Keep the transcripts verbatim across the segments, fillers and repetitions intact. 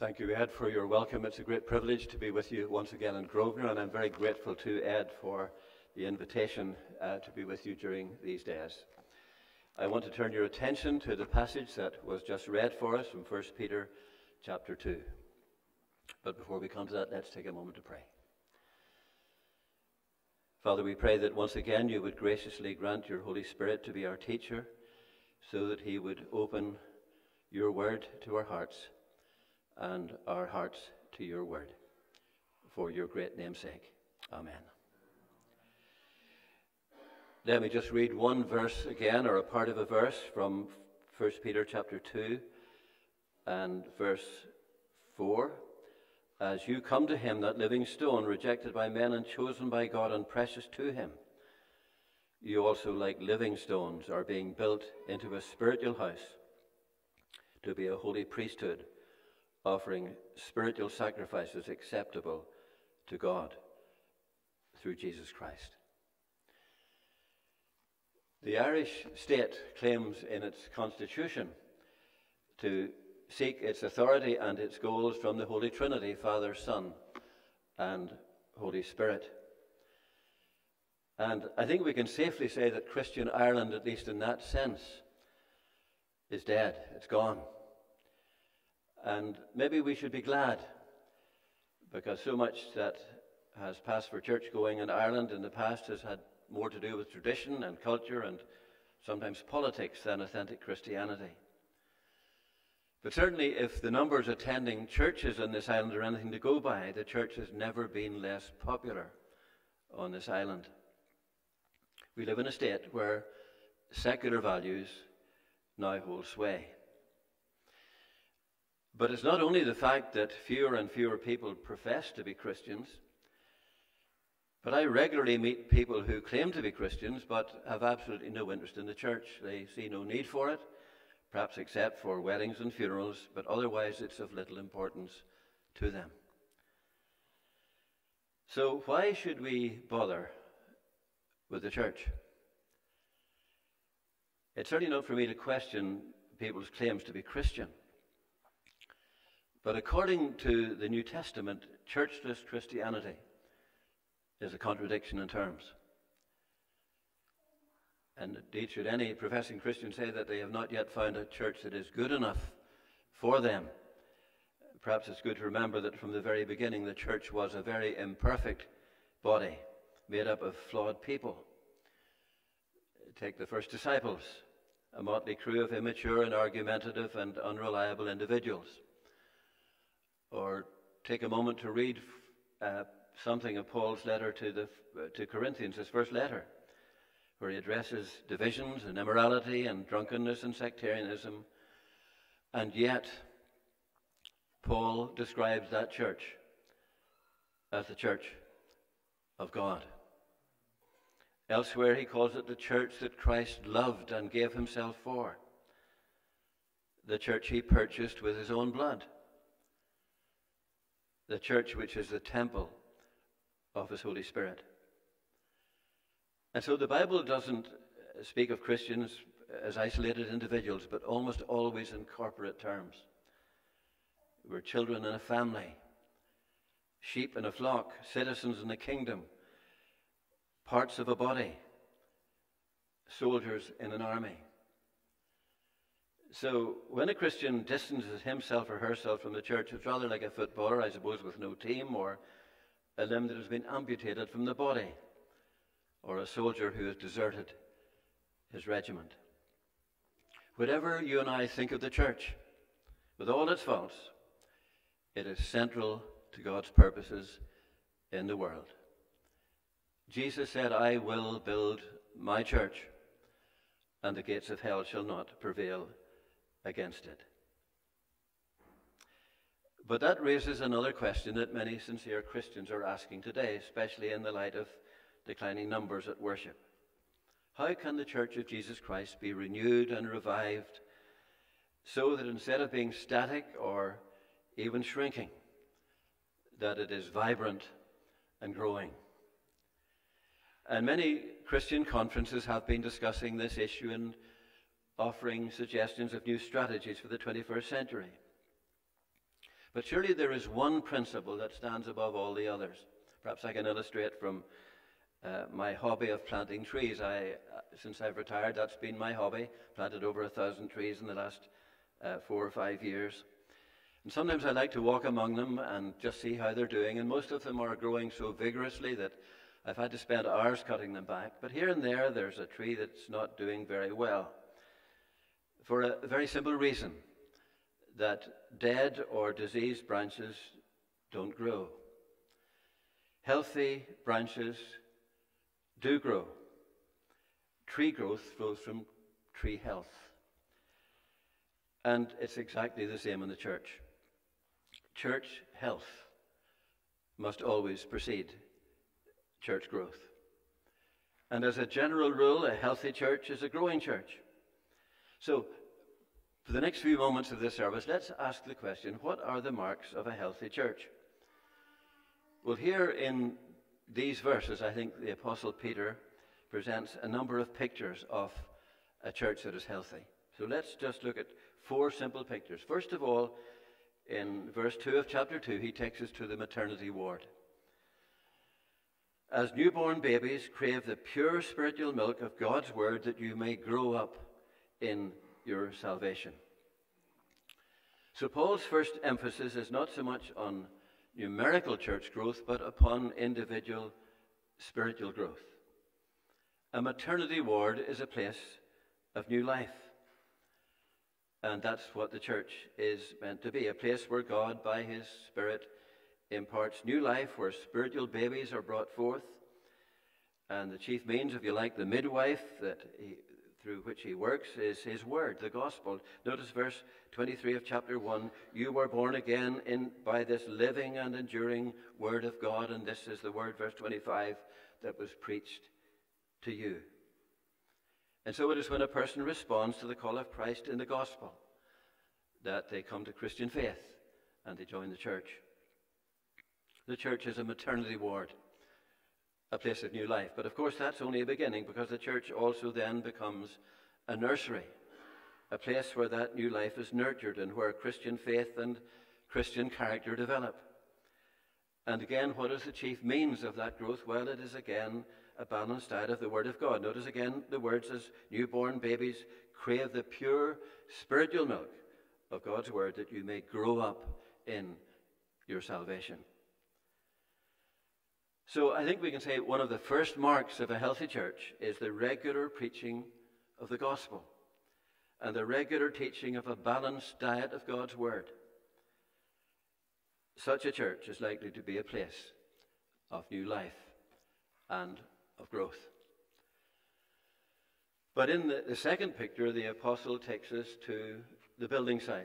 Thank you, Ed, for your welcome. It's a great privilege to be with you once again in Grosvenor, and I'm very grateful to Ed for the invitation uh, to be with you during these days. I want to turn your attention to the passage that was just read for us from First Peter chapter two. But before we come to that, let's take a moment to pray. Father, we pray that once again you would graciously grant your Holy Spirit to be our teacher, so that he would open your word to our hearts and our hearts to your word, for your great name's sake. Amen. Let me just read one verse again, or a part of a verse from First Peter chapter two and verse four. As you come to him, that living stone, rejected by men and chosen by God and precious to him, you also, like living stones, are being built into a spiritual house to be a holy priesthood, offering spiritual sacrifices acceptable to God through Jesus Christ. The Irish state claims in its constitution to seek its authority and its goals from the Holy Trinity, Father, Son, and Holy Spirit. And I think we can safely say that Christian Ireland, at least in that sense, is dead. It's gone. And maybe we should be glad, because so much that has passed for church-going in Ireland in the past has had more to do with tradition and culture and sometimes politics than authentic Christianity. But certainly if the numbers attending churches on this island are anything to go by, the church has never been less popular on this island. We live in a state where secular values now hold sway. But it's not only the fact that fewer and fewer people profess to be Christians, but I regularly meet people who claim to be Christians but have absolutely no interest in the church. They see no need for it, perhaps except for weddings and funerals, but otherwise it's of little importance to them. So why should we bother with the church? It's certainly not for me to question people's claims to be Christian. But according to the New Testament, churchless Christianity is a contradiction in terms. And indeed, should any professing Christian say that they have not yet found a church that is good enough for them, perhaps it's good to remember that from the very beginning the church was a very imperfect body made up of flawed people. Take the first disciples, a motley crew of immature and argumentative and unreliable individuals. Or take a moment to read uh, something of Paul's letter to the uh, to Corinthians, his first letter, where he addresses divisions and immorality and drunkenness and sectarianism. And yet, Paul describes that church as the church of God. Elsewhere, he calls it the church that Christ loved and gave himself for, the church he purchased with his own blood, the church which is the temple of his Holy Spirit. And so the Bible doesn't speak of Christians as isolated individuals, but almost always in corporate terms. We're children in a family, sheep in a flock, citizens in a kingdom, parts of a body, soldiers in an army. So when a Christian distances himself or herself from the church, it's rather like a footballer, I suppose, with no team, or a limb that has been amputated from the body, or a soldier who has deserted his regiment. Whatever you and I think of the church, with all its faults, it is central to God's purposes in the world. Jesus said, I will build my church, and the gates of hell shall not prevail against it. But that raises another question that many sincere Christians are asking today, especially in the light of declining numbers at worship. How can the Church of Jesus Christ be renewed and revived so that instead of being static or even shrinking, that it is vibrant and growing? And many Christian conferences have been discussing this issue and offering suggestions of new strategies for the twenty-first century. But surely there is one principle that stands above all the others. Perhaps I can illustrate from uh, my hobby of planting trees. I, uh, since I've retired, that's been my hobby. Planted over a thousand trees in the last uh, four or five years. And sometimes I like to walk among them and just see how they're doing. And most of them are growing so vigorously that I've had to spend hours cutting them back. But here and there, there's a tree that's not doing very well. For a very simple reason, that dead or diseased branches don't grow. Healthy branches do grow. Tree growth flows from tree health. And it's exactly the same in the church. Church health must always precede church growth. And as a general rule, a healthy church is a growing church. So, for the next few moments of this service, let's ask the question, what are the marks of a healthy church? Well, here in these verses, I think the Apostle Peter presents a number of pictures of a church that is healthy. So let's just look at four simple pictures. First of all, in verse two of chapter two, he takes us to the maternity ward. As newborn babies, crave the pure spiritual milk of God's word that you may grow up in your salvation. So Paul's first emphasis is not so much on numerical church growth, but upon individual spiritual growth. A maternity ward is a place of new life. And that's what the church is meant to be, a place where God, by his Spirit, imparts new life, where spiritual babies are brought forth. And the chief means, if you like, the midwife that he, through which he works is his word, the gospel. Notice verse twenty-three of chapter one, you were born again in by this living and enduring word of God, and this is the word, verse twenty-five, that was preached to you. And so it is when a person responds to the call of Christ in the gospel that they come to Christian faith and they join the church. The church is a maternity ward, a place of new life. But of course that's only a beginning, because the church also then becomes a nursery, a place where that new life is nurtured and where Christian faith and Christian character develop. And again, what is the chief means of that growth? Well, it is again a balanced diet of the Word of God. Notice again the words, as newborn babies crave the pure spiritual milk of God's Word that you may grow up in your salvation. So I think we can say one of the first marks of a healthy church is the regular preaching of the gospel and the regular teaching of a balanced diet of God's Word. Such a church is likely to be a place of new life and of growth. But in the, the second picture, the apostle takes us to the building site,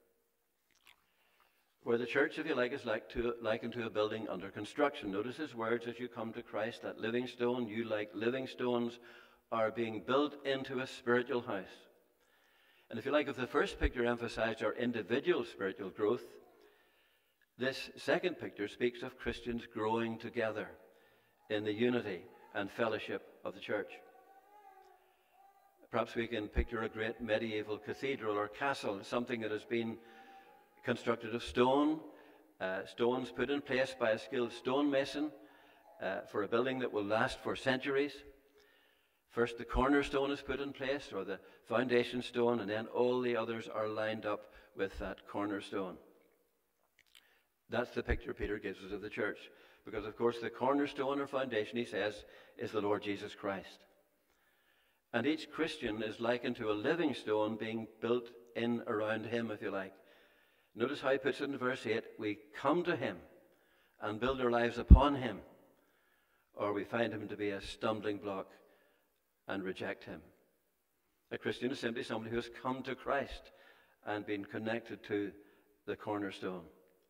where the church, if you like, is like to, likened to a building under construction. Notice his words, as you come to Christ, that living stone, you like living stones, are being built into a spiritual house. And if you like, if the first picture emphasized our individual spiritual growth, this second picture speaks of Christians growing together in the unity and fellowship of the church. Perhaps we can picture a great medieval cathedral or castle, something that has been constructed of stone, uh, stones put in place by a skilled stonemason uh, for a building that will last for centuries. First the cornerstone is put in place, or the foundation stone, and then all the others are lined up with that cornerstone. That's the picture Peter gives us of the church. Because, of course, the cornerstone or foundation, he says, is the Lord Jesus Christ. And each Christian is likened to a living stone being built in around him, if you like. Notice how he puts it in verse eight. We come to him and build our lives upon him, or we find him to be a stumbling block and reject him. A Christian is simply somebody who has come to Christ and been connected to the cornerstone.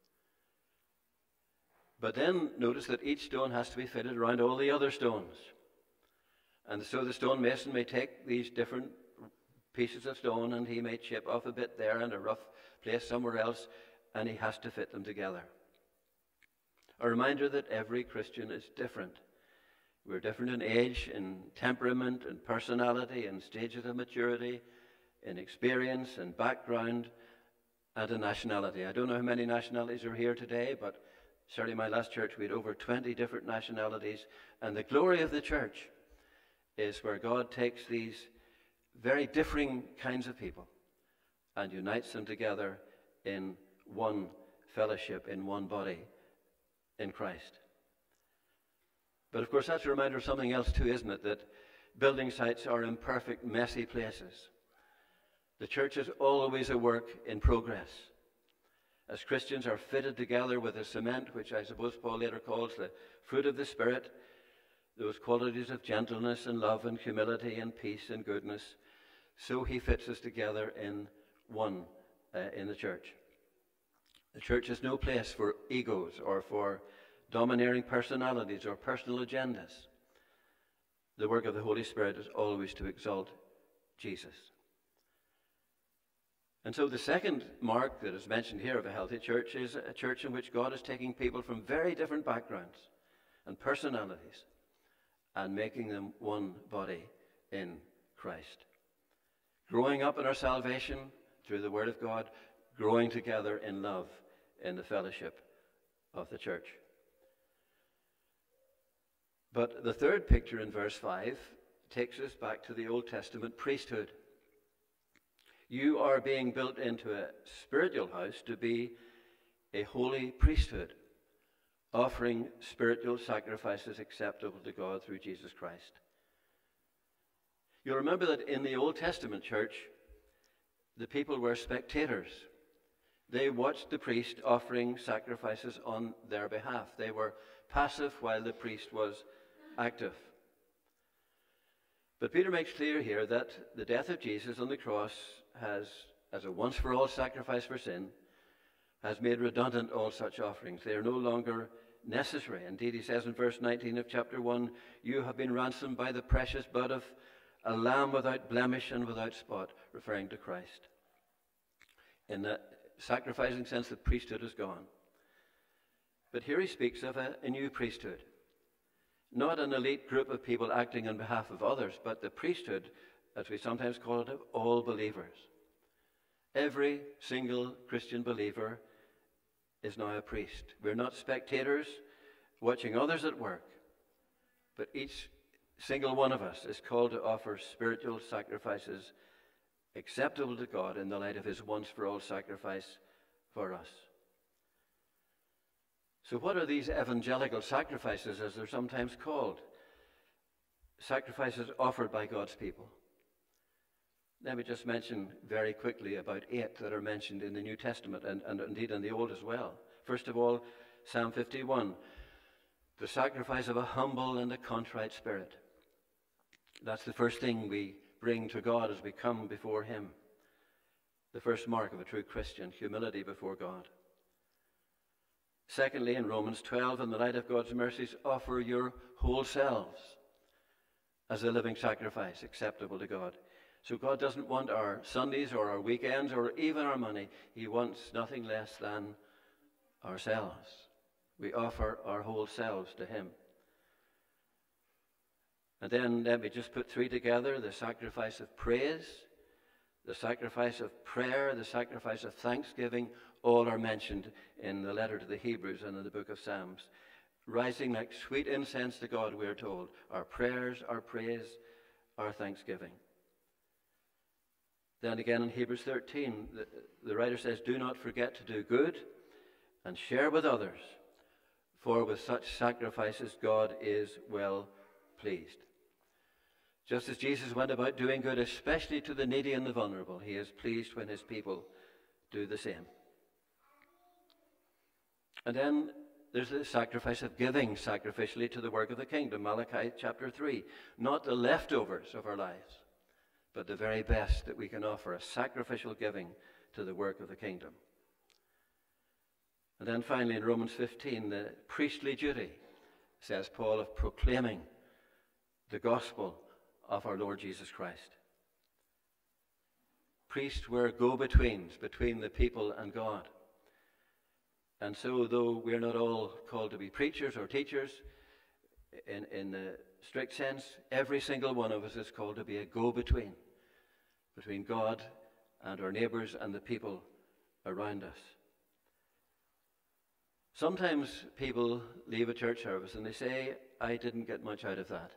But then notice that each stone has to be fitted around all the other stones. And so the stonemason may take these different pieces of stone and he may chip off a bit there and a rough place somewhere else, and he has to fit them together. A reminder that every Christian is different. We're different in age, in temperament, in personality, in stages of maturity, in experience and background. and a nationality. I don't know how many nationalities are here today, but certainly my last church we had over twenty different nationalities. And the glory of the church is where God takes these very differing kinds of people and unites them together in one fellowship, in one body, in Christ. But of course that's a reminder of something else too, isn't it? That building sites are imperfect, messy places. The church is always a work in progress. As Christians are fitted together with a cement, which I suppose Paul later calls the fruit of the Spirit, those qualities of gentleness and love and humility and peace and goodness, so he fits us together in one uh, in the church. The church is no place for egos or for domineering personalities or personal agendas. The work of the Holy Spirit is always to exalt Jesus. And so the second mark that is mentioned here of a healthy church is a church in which God is taking people from very different backgrounds and personalities and making them one body in Christ. Growing up in our salvation through the Word of God, growing together in love in the fellowship of the church. But the third picture in verse five takes us back to the Old Testament priesthood. You are being built into a spiritual house to be a holy priesthood, offering spiritual sacrifices acceptable to God through Jesus Christ. You'll remember that in the Old Testament church, the people were spectators. They watched the priest offering sacrifices on their behalf. They were passive while the priest was active. But Peter makes clear here that the death of Jesus on the cross has, as a once-for-all sacrifice for sin, has made redundant all such offerings. They are no longer necessary. Indeed, he says in verse nineteen of chapter one, you have been ransomed by the precious blood of a lamb without blemish and without spot, referring to Christ. In the sacrificing sense, the priesthood is gone. But here he speaks of a, a new priesthood. Not an elite group of people acting on behalf of others, but the priesthood, as we sometimes call it, of all believers. Every single Christian believer is now a priest. We're not spectators watching others at work, but each single one of us is called to offer spiritual sacrifices acceptable to God in the light of his once-for-all sacrifice for us. So what are these evangelical sacrifices, as they're sometimes called? Sacrifices offered by God's people. Let me just mention very quickly about eight that are mentioned in the New Testament and, and indeed in the Old as well. First of all, Psalm fifty-one, the sacrifice of a humble and a contrite spirit. That's the first thing we bring to God as we come before him. The first mark of a true Christian, humility before God. Secondly, in Romans twelve, in the light of God's mercies, offer your whole selves as a living sacrifice acceptable to God. So God doesn't want our Sundays or our weekends or even our money. He wants nothing less than ourselves. We offer our whole selves to him. And then let me just put three together: the sacrifice of praise, the sacrifice of prayer, the sacrifice of thanksgiving. All are mentioned in the letter to the Hebrews and in the book of Psalms. Rising like sweet incense to God, we are told. Our prayers, our praise, our thanksgiving. Then again in Hebrews thirteen, the, the writer says, do not forget to do good and share with others, for with such sacrifices God is well pleased. Just as Jesus went about doing good, especially to the needy and the vulnerable, he is pleased when his people do the same. And then there's the sacrifice of giving sacrificially to the work of the kingdom, Malachi chapter three. Not the leftovers of our lives, but the very best that we can offer, a sacrificial giving to the work of the kingdom. And then finally in Romans fifteen, the priestly duty, says Paul, of proclaiming the gospel of our Lord Jesus Christ. Priests were go-betweens between the people and God. And so though we're not all called to be preachers or teachers in, in the strict sense, every single one of us is called to be a go-between between God and our neighbors and the people around us. Sometimes people leave a church service and they say, I didn't get much out of that.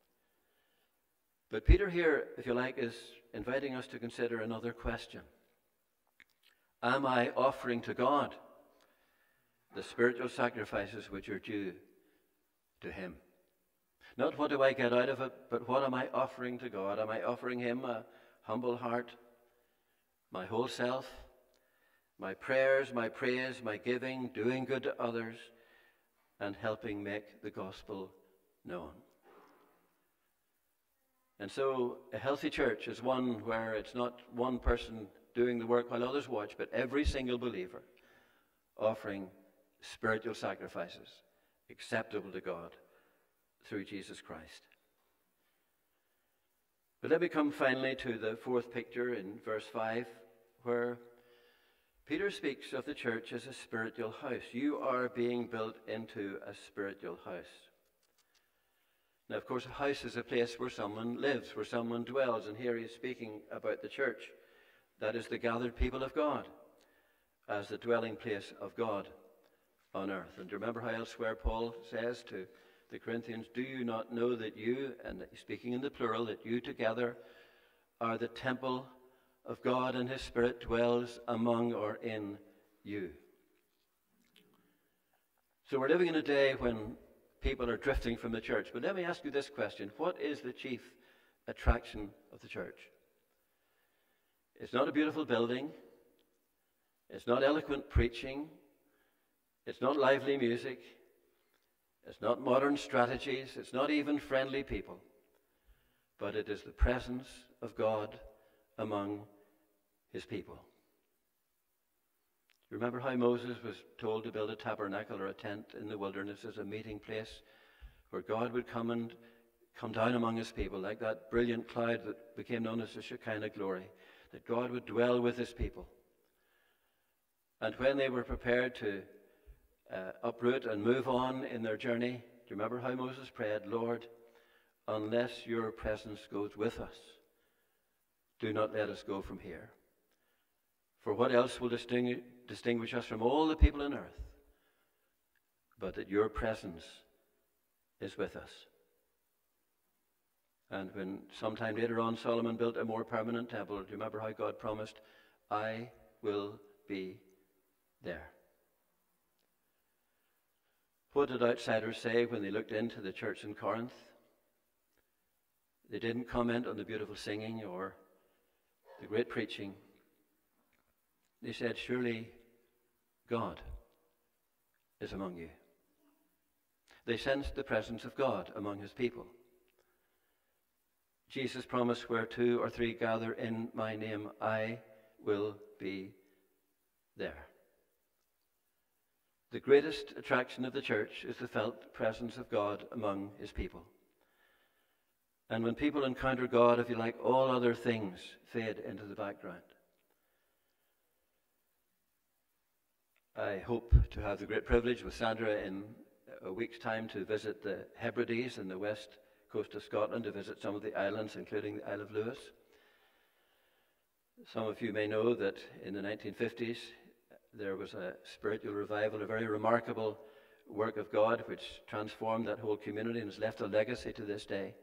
But Peter here, if you like, is inviting us to consider another question. Am I offering to God the spiritual sacrifices which are due to him? Not what do I get out of it, but what am I offering to God? Am I offering him a humble heart, my whole self, my prayers, my praise, my giving, doing good to others, and helping make the gospel known? And so a healthy church is one where it's not one person doing the work while others watch, but every single believer offering spiritual sacrifices acceptable to God through Jesus Christ. But let me come finally to the fourth picture in verse five, where Peter speaks of the church as a spiritual house. You are being built into a spiritual house. Now, of course, a house is a place where someone lives, where someone dwells, and here he's speaking about the church. That is the gathered people of God, as the dwelling place of God on earth. And do you remember how elsewhere Paul says to the Corinthians, do you not know that you, and he's speaking in the plural, that you together are the temple of God, and his Spirit dwells among or in you? So we're living in a day when people are drifting from the church. But let me ask you this question. What is the chief attraction of the church? It's not a beautiful building. It's not eloquent preaching. It's not lively music. It's not modern strategies. It's not even friendly people. But it is the presence of God among his people. You remember how Moses was told to build a tabernacle or a tent in the wilderness as a meeting place where God would come and come down among his people, like that brilliant cloud that became known as the Shekinah glory, that God would dwell with his people. And when they were prepared to uh, uproot and move on in their journey, do you remember how Moses prayed, Lord, unless your presence goes with us, do not let us go from here. For what else will distinguish, distinguish us from all the people on earth, but that your presence is with us? And when sometime later on Solomon built a more permanent temple, do you remember how God promised, I will be there? What did outsiders say when they looked into the church in Corinth? They didn't comment on the beautiful singing or the great preaching. They said, surely God is among you. They sensed the presence of God among his people. Jesus promised, where two or three gather in my name, I will be there. The greatest attraction of the church is the felt presence of God among his people. And when people encounter God, if you like, all other things fade into the background. I hope to have the great privilege with Sandra in a week's time to visit the Hebrides in the west coast of Scotland, to visit some of the islands, including the Isle of Lewis. Some of you may know that in the nineteen fifties, there was a spiritual revival, a very remarkable work of God which transformed that whole community and has left a legacy to this day.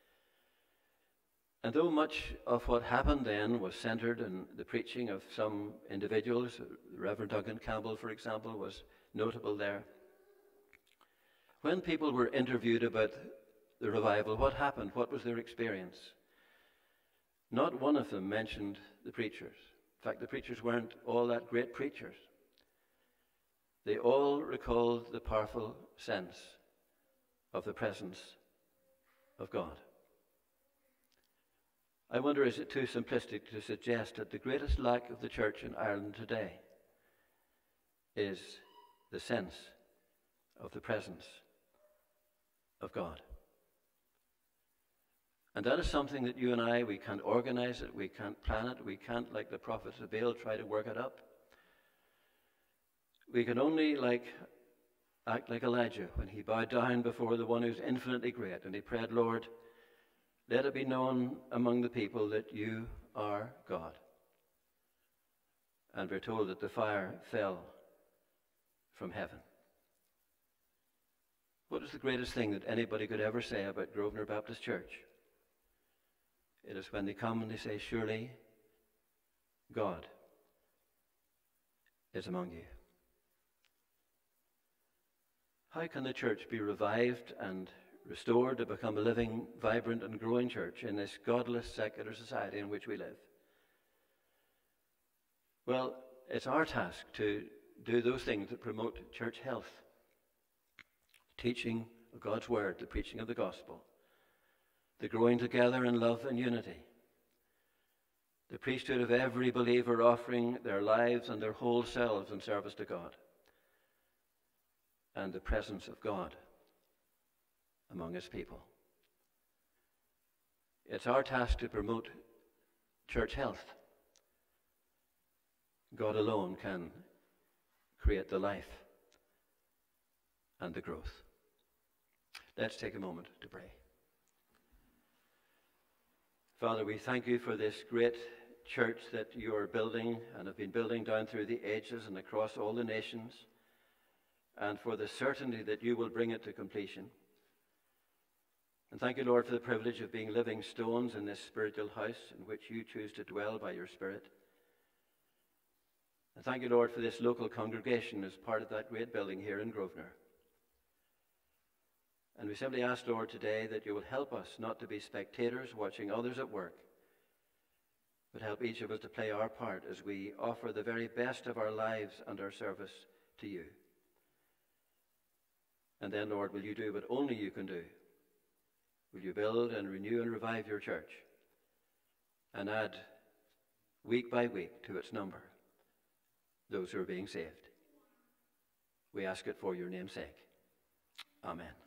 And though much of what happened then was centered in the preaching of some individuals, Reverend Duncan Campbell, for example, was notable there. When people were interviewed about the revival, what happened? What was their experience? Not one of them mentioned the preachers. In fact, the preachers weren't all that great preachers. They all recalled the powerful sense of the presence of God. I wonder, is it too simplistic to suggest that the greatest lack of the church in Ireland today is the sense of the presence of God? And that is something that you and I, we can't organize it, we can't plan it, we can't, like the prophets of Baal, try to work it up. We can only like act like Elijah when he bowed down before the one who's infinitely great, and he prayed, Lord, let it be known among the people that you are God. And we're told that the fire fell from heaven. What is the greatest thing that anybody could ever say about Grosvenor Baptist Church? It is when they come and they say, surely God is among you. How can the church be revived and restored to become a living, vibrant and growing church in this godless, secular society in which we live? Well, it's our task to do those things that promote church health. Teaching of God's word, the preaching of the gospel, the growing together in love and unity, the priesthood of every believer offering their lives and their whole selves in service to God, and the presence of God among his people. It's our task to promote church health. God alone can create the life and the growth. Let's take a moment to pray. Father, we thank you for this great church that you are building and have been building down through the ages and across all the nations, and for the certainty that you will bring it to completion. And thank you, Lord, for the privilege of being living stones in this spiritual house in which you choose to dwell by your Spirit. And thank you, Lord, for this local congregation as part of that great building here in Grosvenor. And we simply ask, Lord, today that you will help us not to be spectators watching others at work, but help each of us to play our part as we offer the very best of our lives and our service to you. And then, Lord, will you do what only you can do? Will you build and renew and revive your church and add week by week to its number those who are being saved? We ask it for your name's sake. Amen.